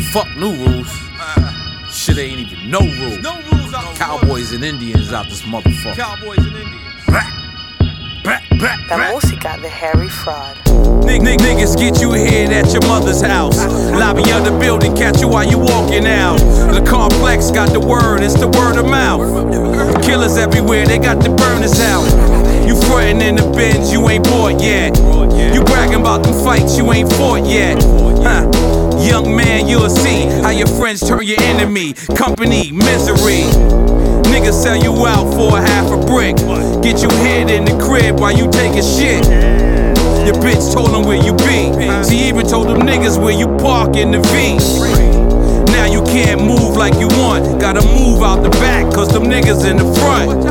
Fuck new rules. Shit ain't even no rules. No rules out. Cowboys and Indians out this motherfucker. Cowboys and Indians. La música de Harry Fraud. Niggas get you hid at your mother's house. Lobby of the building, catch you while you walking out. The complex got the word, it's the word of mouth. Killers everywhere, they got the burners out. You frontin' in the bins, you ain't bought yet. You bragging about them fights, you ain't fought yet. Young man, you'll see how your friends turn your enemy. Company, misery. Niggas sell you out for a half a brick. Get you hid in the crib while you taking shit. Your bitch told him where you be. She even told them niggas where you park in the V. Now you can't move like you want. Gotta move out the back, cause them niggas in the front.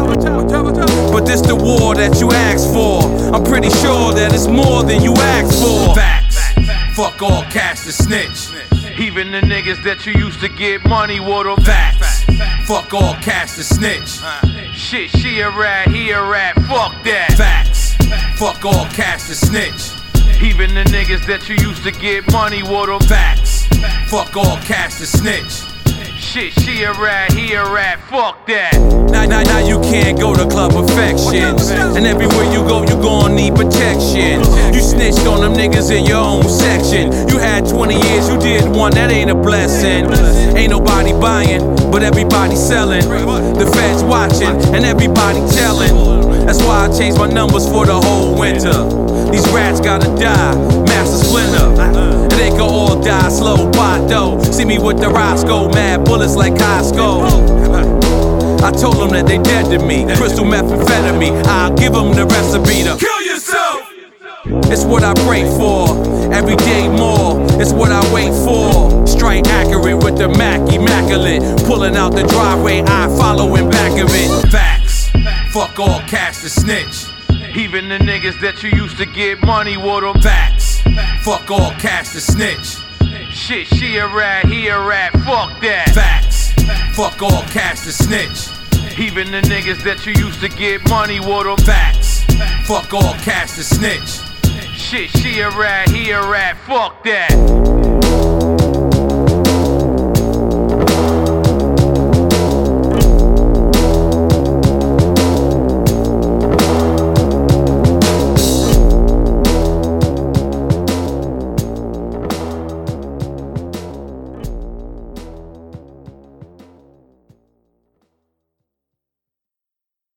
But this the war that you asked for. I'm pretty sure that it's more than you asked for. Facts. Fuck all cash to snitch. Even the niggas that you used to get money with them. Facts. Fuck all cash to snitch. Shit, she a rat, he a rat, fuck that. Facts. Fuck all cash to snitch. Even the niggas that you used to get money with them. Facts. Fuck all cash to snitch. Shit, she a rat, he a rat, fuck that. Now you can't go to Club Affections. And everywhere you go, you gon' need protection. You snitched on them niggas in your own section. You had 20 years, you did one, that ain't a blessing. Ain't nobody buying, but everybody selling. The feds watching, and everybody telling. That's why I changed my numbers for the whole winter. These rats gotta die, Master Splinter. And they can all die slow, by though. See me with the Roscoe, mad bullets like Costco. I told them that they dead to me. Crystal methamphetamine, I'll give them the recipe to kill yourself. It's what I pray for, every day more. It's what I wait for. Strike accurate with the Mac, immaculate. Pulling out the driveway, I following back of it. Facts, fuck all cash to snitch. Even the niggas that you used to get money with them. Facts, fuck all cash to snitch. Shit, she a rat, he a rat, fuck that. Facts, fuck all cash to snitch. Even the niggas that you used to get money with them. Facts, fuck all cash to snitch. Shit, she a rat, he a rat, fuck that.